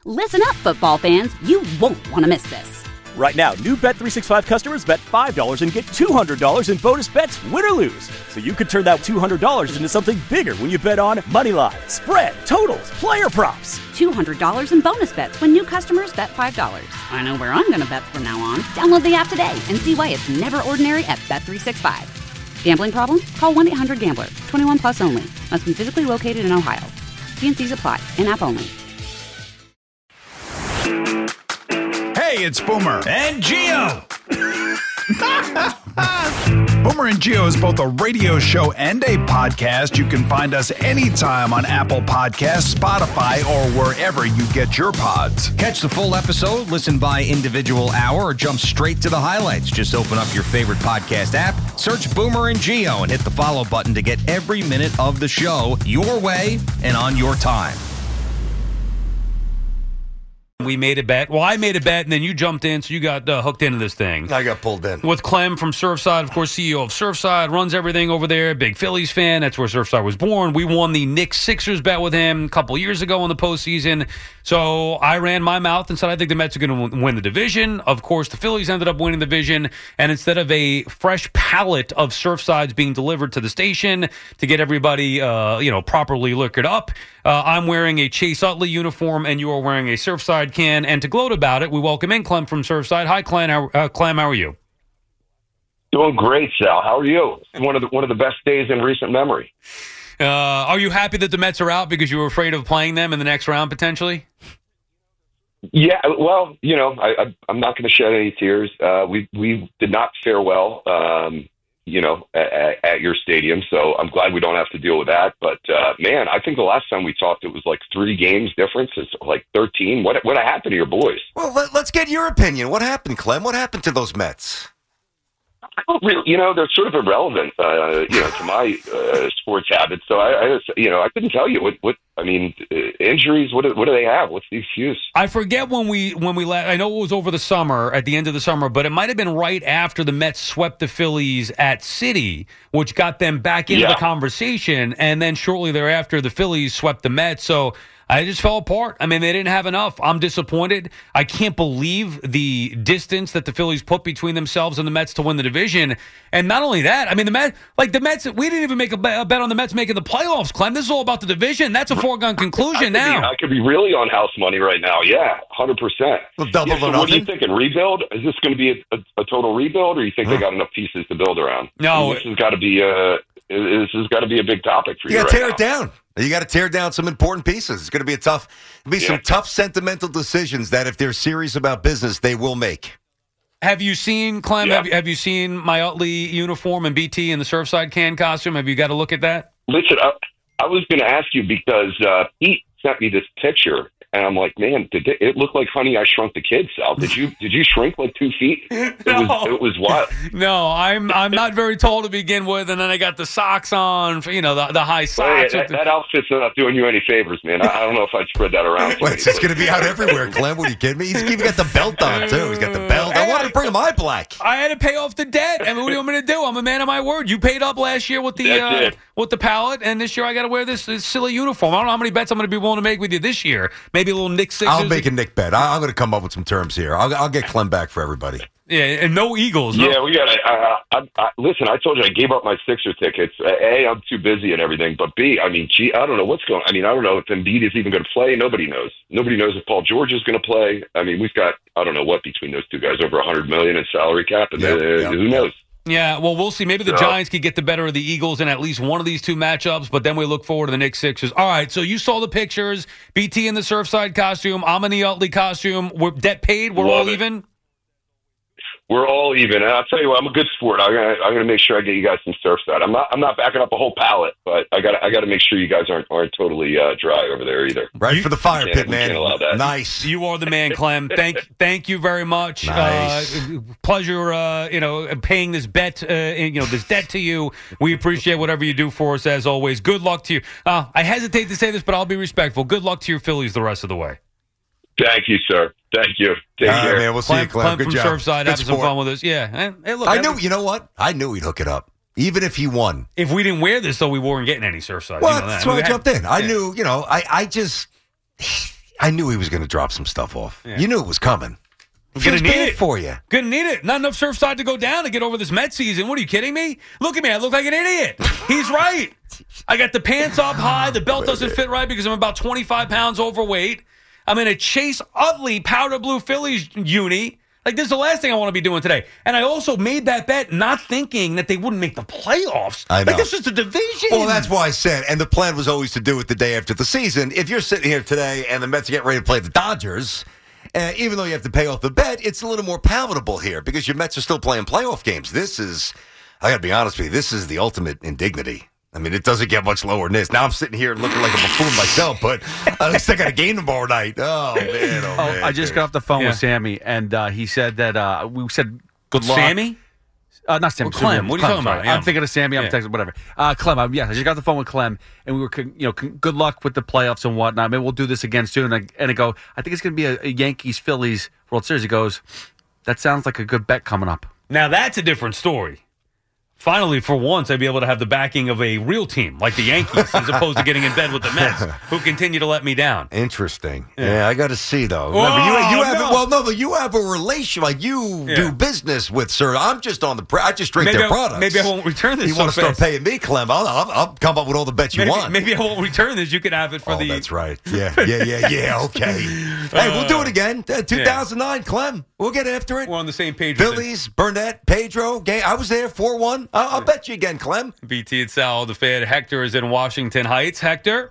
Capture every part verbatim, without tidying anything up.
Listen up, football fans. You won't want to miss this. Right now, new Bet three sixty-five customers bet five dollars and get two hundred dollars in bonus bets, win or lose. So you could turn that two hundred dollars into something bigger when you bet on money line, spread, totals, player props. two hundred dollars in bonus bets when new customers bet five dollars. I know where I'm going to bet from now on. Download the app today and see why it's never ordinary at Bet three sixty-five. Gambling problem? Call one eight hundred gambler. twenty-one plus only. Must be physically located in Ohio. T and C's apply. In-app only. Hey, it's Boomer and Geo. Boomer and Geo is both a radio show and a podcast. You can find us anytime on Apple Podcasts, Spotify, or wherever you get your pods. Catch the full episode, listen by individual hour, or jump straight to the highlights. Just open up your favorite podcast app, search Boomer and Geo, and hit the follow button to get every minute of the show your way and on your time. We made a bet. Well, I made a bet, and then you jumped in, so you got uh, hooked into this thing. I got pulled in. With Clem from Surfside, of course, C E O of Surfside, runs everything over there, big Phillies fan. That's where Surfside was born. We won the Knicks-Sixers bet with him a couple years ago in the postseason. So I ran my mouth and said I think the Mets are going to win the division. Of course, the Phillies ended up winning the division, and instead of a fresh pallet of Surfsides being delivered to the station to get everybody, uh, you know, properly liquored up, uh, I'm wearing a Chase Utley uniform, and you are wearing a Surfside can. And to gloat about it, we welcome in Clem from Surfside. Hi, Clem. How, uh, Clem, how are you? Doing great, Sal. How are you? One of the one of the best days in recent memory. Uh, are you happy that the Mets are out because you were afraid of playing them in the next round potentially? Yeah, well, you know, I, I, I'm not going to shed any tears. Uh, we we did not fare well, um, you know, at, at your stadium, so I'm glad we don't have to deal with that. But uh, man, I think the last time we talked, it was like three games difference. It's like thirteen. What what happened to your boys? Well, let, let's get your opinion. What happened, Clem? What happened to those Mets? I don't really, you know, they're sort of irrelevant, uh, you know, to my uh, sports habits. So I, I just, you know, I couldn't tell you what, what I mean, uh, injuries. What do, what do they have? What's the excuse? I forget when we when we la- I know it was over the summer, at the end of the summer, but it might have been right after the Mets swept the Phillies at Citi, which got them back into Yeah. the conversation, and then shortly thereafter, the Phillies swept the Mets. So I just fell apart. I mean, they didn't have enough. I'm disappointed. I can't believe the distance that the Phillies put between themselves and the Mets to win the division. And not only that, I mean, the Mets, like the Mets, we didn't even make a bet, a bet on the Mets making the playoffs, Clem. This is all about the division. That's a foregone conclusion I now. Be, I could be really on house money right now. Yeah, one hundred percent. Well, double yeah, so or what are you nothing? thinking? Rebuild? Is this going to be a, a, a total rebuild, or you think they got enough pieces to build around? No. I mean, this has got to be a this has got to be a big topic for You you. got to right tear now. it down. You got to tear down some important pieces. It's going to be a tough, it'll be Yeah. some tough sentimental decisions that if they're serious about business, they will make. Have you seen, Clem, Yeah. have, you, have you seen my Utley uniform and B T in the Surfside can costume? Have you got a look at that? Listen, I, I was going to ask you because uh, Pete sent me this picture, and I'm like, man, did it, it look like Honey I Shrunk the Kids, Sal? Did you did you shrink like two feet? It No. was it was wild. No, I'm I'm not very tall to begin with, and then I got the socks on, you know, the, the high Hey, socks. that, that outfit's not doing you any favors, man. I, I don't know if I'd spread that around. to Wait, it's anybody. going to be out everywhere, Clem. What are you kidding me? He's even got the belt on, too. He's got the belt. I wanted to bring him eye black. I had to pay off the debt. I mean, what do you want me to do? I'm a man of my word. You paid up last year with the That's uh, it. with the pallet, and this year I got to wear this, this silly uniform. I don't know how many bets I'm going to be willing to make with you this year. Maybe a little Knicks Sixers. I'll make a Nick bet. I, I'm going to come up with some terms here. I'll, I'll get Clem back for everybody. Yeah, and no Eagles. No. Yeah, we got to. Uh, I, I, listen, I told you I gave up my Sixer tickets. Uh, A, I'm too busy and everything. But B, I mean, gee, I don't know what's going. I mean, I don't know if Embiid is even going to play. Nobody knows. Nobody knows if Paul George is going to play. I mean, we've got I don't know what between those two guys, over one hundred million in salary cap, and Yep, uh, yep, who yep. knows? Yeah, well, we'll see. Maybe the So- Giants could get the better of the Eagles in at least one of these two matchups, but then we look forward to the Knicks Sixers. All right, so you saw the pictures. B T in the Surfside costume. I'm in the Utley costume. We're debt paid. We're Love all it. even. We're all even, and I'll tell you what, I'm a good sport. I'm gonna, I'm gonna make sure I get you guys some Surfside. I'm not, I'm not backing up a whole pallet, but I got, I got to make sure you guys aren't, aren't totally uh, dry over there either. Right You- for the fire we pit, can't- we man. can't allow that. Nice. You are the man, Clem. Thank, thank you very much. Nice. Uh, pleasure, uh, you know, paying this bet, uh, you know, this debt to you. We appreciate whatever you do for us, as always. Good luck to you. Uh, I hesitate to say this, but I'll be respectful. Good luck to your Phillies the rest of the way. Thank you, sir. Thank you. Take All right, care. man. We'll see you, Clem. Clem Good from job. Surfside, Good having some sport. fun with us. Yeah. Hey, hey, look, I every- knew. You know what? I knew he'd hook it up, even if he won. If we didn't wear this, though, we weren't getting any Surfside. Well, you know that. that's why We I had- jumped in. I yeah. knew. You know, I, I just. I knew he was going to drop some stuff off. Yeah. You knew it was coming. Gonna Feels need bad it for you. Gonna need it. Not enough Surfside to go down to get over this Met season. What are you kidding me? Look at me. I look like an idiot. He's right. I got the pants up high. The belt doesn't fit right because I'm about twenty-five pounds overweight. I'm in a Chase Utley powder blue Phillies uni. Like, this is the last thing I want to be doing today. And I also made that bet not thinking that they wouldn't make the playoffs. I know. Like, this is the division. Well, that's why I said, and the plan was always to do it the day after the season. If you're sitting here today and the Mets are getting ready to play the Dodgers, uh, even though you have to pay off the bet, it's a little more palatable here because your Mets are still playing playoff games. This is, I got to be honest with you, this is the ultimate indignity. I mean, it doesn't get much lower than this. Now I'm sitting here looking like a buffoon myself, but at least I got a game tomorrow night. Oh, man, oh, Oh, man. I just got off the phone Yeah. with Sammy, and uh, he said that uh, we said good luck. Sammy? Uh, not Sammy. Well, Clem. Sammy, What are you Clem, talking about? sorry. Yeah. I'm thinking of Sammy. I'm Yeah. texting whatever. Uh, Clem. Uh, yes, I just got off the phone with Clem, and we were, con- you know, con- good luck with the playoffs and whatnot. Maybe we'll do this again soon. And I, and I go, I think it's going to be a, a Yankees Phillies World Series. He goes, that sounds like a good bet coming up. Now, that's a different story. Finally, for once, I'd be able to have the backing of a real team like the Yankees as opposed to getting in bed with the Mets, who continue to let me down. Interesting. Yeah, I got to see though. Oh, Remember, you, you have no. well, no, but you have a relation like you Yeah. do business with Sir. I'm just on the. Pre- I just drink Maybe their I, products. maybe I won't return this. You so want to start fast. paying me, Clem? I'll, I'll, I'll come up with all the bets you Maybe, want. maybe I won't return this. You could have it for oh, the. that's right. Yeah, yeah, yeah, yeah. Okay. Hey, we'll do it again. Uh, two thousand nine, Clem. We'll get after it. We're on the same page. with it. Phillies, Burnett, Pedro. Game. I was there. four one. I'll, I'll bet you again, Clem. B T and Sal, the fan. Hector is in Washington Heights. Hector.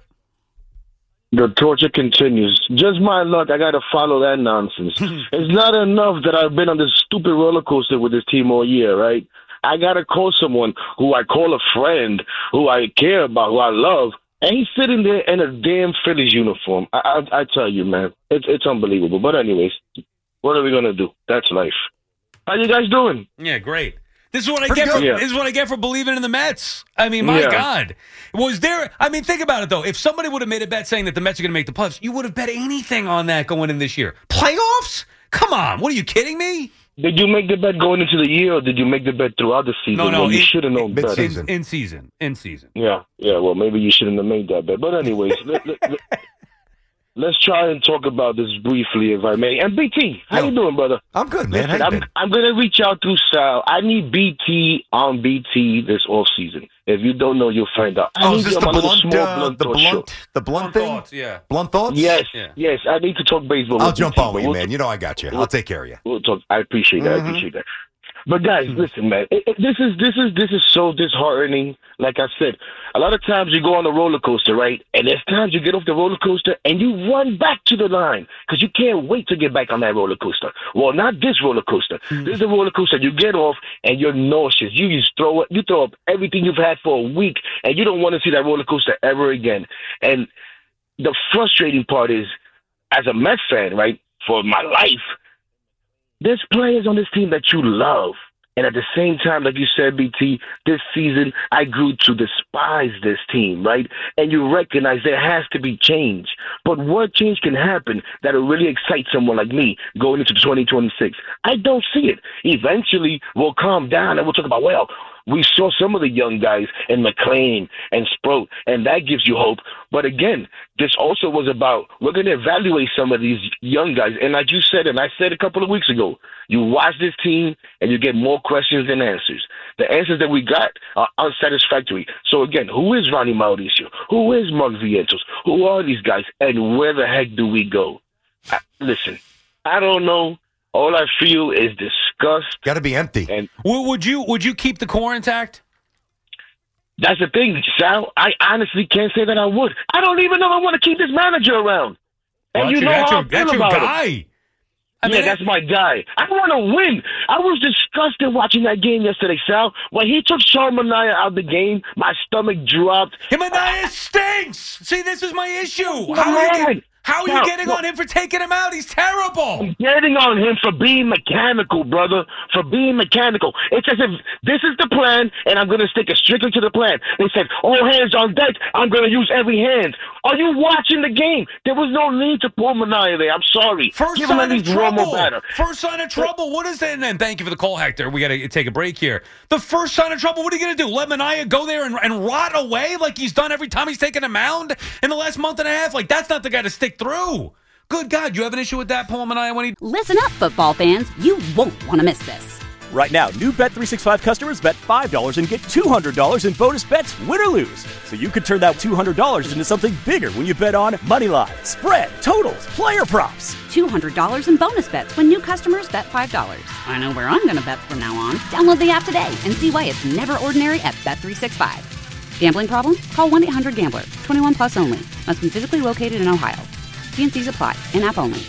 The torture continues. Just my luck, I got to follow that nonsense. It's not enough that I've been on this stupid roller coaster with this team all year, right? I got to call someone who I call a friend, who I care about, who I love, and he's sitting there in a damn Phillies uniform. I, I, I tell you, man, it's it's unbelievable. But anyways, what are we gonna do? That's life. How you guys doing? Yeah, great. This is what I Pretty get. For, good. Yeah. This is what I get for believing in the Mets. I mean, my Yeah. God, was there? I mean, think about it though. If somebody would have made a bet saying that the Mets are going to make the playoffs, you would have bet anything on that going in this year. Playoffs? Come on, what are you kidding me? Did you make the bet going into the year, or did you make the bet throughout the season? No, no, Well, you it- should have known better. mid-season. In season, in season. Yeah, yeah. Well, maybe you shouldn't have made that bet. But anyways, let, let, let, let's try and talk about this briefly, if I may. And B T, how Yo. you doing, brother? I'm good, man. How Listen, you I'm, been? I'm going to reach out through Sal. I need B T on B T this off season. If you don't know, you'll find out. I Oh, need is this you on the my little blunt, small uh, blunt the talk blunt, show. the blunt Blunt thing? thoughts, yeah. Blunt thoughts? Yes, Yeah. yes. I need to talk baseball. I'll with jump B T, on with but you, we'll man. You know I got you. I'll take care of you. We'll talk. I appreciate that. Mhm. I appreciate that. But guys, listen, man. It, it, this is this is this is so disheartening. Like I said, a lot of times you go on a roller coaster, right? And there's times you get off the roller coaster and you run back to the line because you can't wait to get back on that roller coaster. Well, not this roller coaster. This is a roller coaster. You get off and you're nauseous. You just throw it. You throw up everything you've had for a week, and you don't want to see that roller coaster ever again. And the frustrating part is, as a Mets fan, right? For my life. There's players on this team that you love. And at the same time, like you said, B T, this season, I grew to despise this team, right? And you recognize there has to be change. But what change can happen that will really excite someone like me going into twenty twenty-six? I don't see it. Eventually, we'll calm down and we'll talk about, well, we saw some of the young guys in McLean and Sproat, and that gives you hope. But again, this also was about, we're going to evaluate some of these young guys. And like you said, and I said a couple of weeks ago, you watch this team and you get more questions than answers. The answers that we got are unsatisfactory. So again, who is Ronnie Mauricio? Who is Mark Vientos? Who are these guys? And where the heck do we go? I, listen, I don't know. All I feel is disgust. Got to be empty. And W- Would you would you keep the core intact? that's the thing, Sal. I honestly can't say that I would. I don't even know if I want to keep this manager around. And Well, you know that's how your, I feel that's your about him. guy. I yeah, mean, that's my guy. I want to win. I was disgusted watching that game yesterday, Sal. When he took Sean Manaea out of the game, my stomach dropped. Himaniah stinks. See, this is my issue. Come How are you, on. get, how are you No, getting no. on him for taking him out? He's terrible. I'm getting on him for being mechanical, brother. For being mechanical. It's as if this is the plan, and I'm going to stick it strictly to the plan. They said, all hands on deck. I'm going to use every hand. Are you watching the game? There was no need to pull Manaea there. I'm sorry. First Give him sign at of least one more trouble. batter. First sign of trouble. What is that? And then thank you for the call, Hector. We got to take a break here. The first sign of trouble. What are you going to do? Let Manaea go there and, and rot away like he's done every time he's taken a mound in the last month and a half? Like, that's not the guy to stick through. Good God, you have an issue with that, Paul Mania? When he Listen up, football fans. You won't want to miss this. Right now, new Bet three sixty-five customers bet five dollars and get two hundred dollars in bonus bets, win or lose. So you could turn that two hundred dollars into something bigger when you bet on Moneyline, spread, totals, player props. two hundred dollars in bonus bets when new customers bet five dollars. I know where I'm going to bet from now on. Download the app today and see why it's never ordinary at Bet three sixty-five. Gambling problem? Call one eight hundred gambler. twenty-one plus only. Must be physically located in Ohio. T and C's apply. In-app only.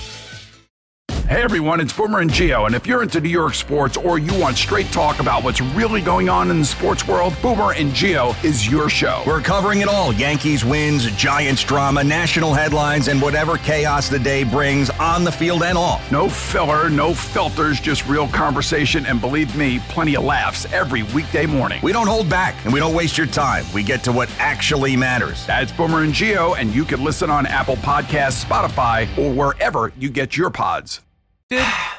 Hey everyone, it's Boomer and Gio, and if you're into New York sports or you want straight talk about what's really going on in the sports world, Boomer and Gio is your show. We're covering it all. Yankees wins, Giants drama, national headlines, and whatever chaos the day brings on the field and off. No filler, no filters, just real conversation, and believe me, plenty of laughs every weekday morning. We don't hold back, and we don't waste your time. We get to what actually matters. That's Boomer and Gio, and you can listen on Apple Podcasts, Spotify, or wherever you get your pods. did.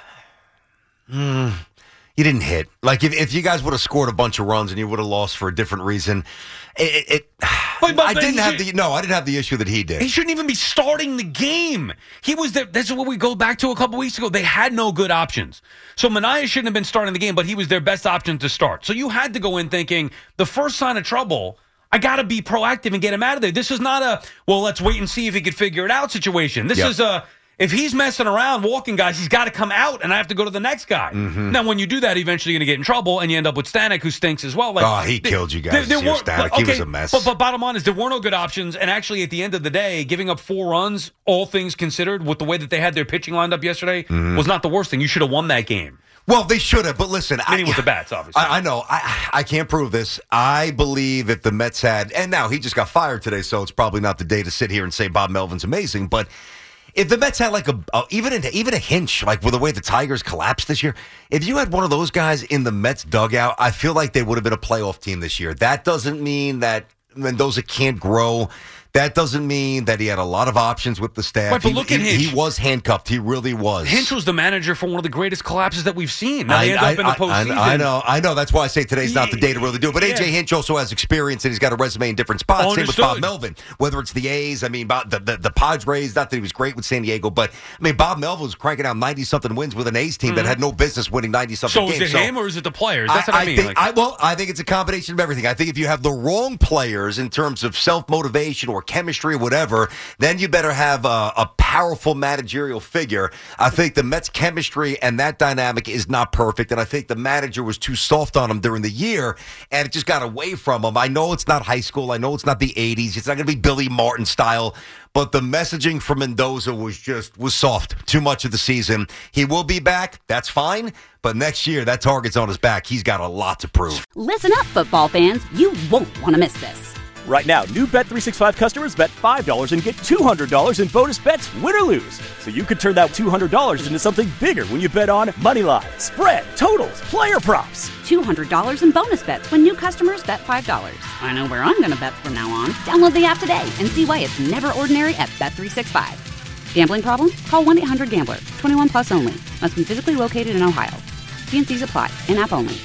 mm, you didn't hit. Like, if, if you guys would have scored a bunch of runs and you would have lost for a different reason, it... it But, but, I but didn't have should, the... No, I didn't have the issue that he did. He shouldn't even be starting the game. He was there. That's what we go back to a couple weeks ago. They had no good options. So Manaea shouldn't have been starting the game, but he was their best option to start. So you had to go in thinking, the first sign of trouble, I got to be proactive and get him out of there. This is not a, well, let's wait and see if he could figure it out situation. This yep. is a... If he's messing around, walking guys, he's got to come out, and I have to go to the next guy. Mm-hmm. Now, when you do that, eventually you're going to get in trouble, and you end up with Stanek, who stinks as well. Like, oh, he th- killed you guys. There, there were, were, Stanek. okay, he was a mess. But, but bottom line is there were no good options, and actually, at the end of the day, giving up four runs, all things considered, with the way that they had their pitching lined up yesterday, mm-hmm. was not the worst thing. You should have won that game. Well, they should have, but listen. Meaning I, with the bats, obviously. I, I know. I, I can't prove this. I believe if the Mets had, and now he just got fired today, so it's probably not the day to sit here and say Bob Melvin's amazing, but if the Mets had like a, a even a, even a Hinch, like with the way the Tigers collapsed this year, if you had one of those guys in the Mets dugout, I feel like they would have been a playoff team this year. That doesn't mean that Mendoza can't grow. That doesn't mean that he had a lot of options with the staff. Right, but he, look at he, Hinch. He was handcuffed. He really was. Hinch was the manager for one of the greatest collapses that we've seen. Now I, they end I, up in the I, postseason. I, I know. I know. That's why I say today's not the day to really do it. But Yeah. A J Hinch also has experience, and he's got a resume in different spots. Same with Understood. Bob Melvin. Whether it's the A's, I mean, Bob, the, the, the Padres, not that he was great with San Diego, but, I mean, Bob Melvin was cranking out ninety-something wins with an A's team mm-hmm. that had no business winning ninety-something So games. is it so him or is it the players? That's I, what I, mean. Think, like, I, well, I think it's a combination of everything. I think if you have the wrong players in terms of self-motivation or chemistry or whatever, then you better have a, a powerful managerial figure. I think the Mets' chemistry and that dynamic is not perfect, and I think the manager was too soft on him during the year, and it just got away from him. I know it's not high school. I know it's not the eighties. It's not going to be Billy Martin style, but the messaging from Mendoza was just was soft too much of the season. He will be back. That's fine. But next year, that target's on his back. He's got a lot to prove. Listen up, football fans. You won't want to miss this. Right now, new Bet three sixty-five customers bet five dollars and get two hundred dollars in bonus bets, win or lose. So you could turn that two hundred dollars into something bigger when you bet on Moneyline, spread, totals, player props. two hundred dollars in bonus bets when new customers bet five dollars. I know where I'm going to bet from now on. Download the app today and see why it's never ordinary at Bet three sixty-five. Gambling problem? Call one eight hundred gambler. twenty-one plus only. Must be physically located in Ohio. T and C's apply. In-app only.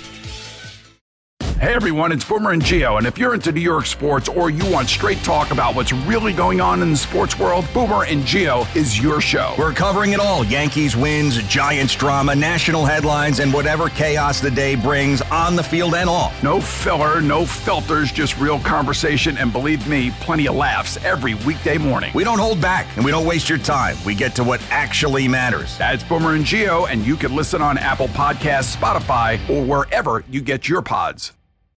Hey everyone, it's Boomer and Gio, and if you're into New York sports or you want straight talk about what's really going on in the sports world, Boomer and Gio is your show. We're covering it all. Yankees wins, Giants drama, national headlines, and whatever chaos the day brings on the field and off. No filler, no filters, just real conversation, and believe me, plenty of laughs every weekday morning. We don't hold back, and we don't waste your time. We get to what actually matters. That's Boomer and Gio, and you can listen on Apple Podcasts, Spotify, or wherever you get your pods.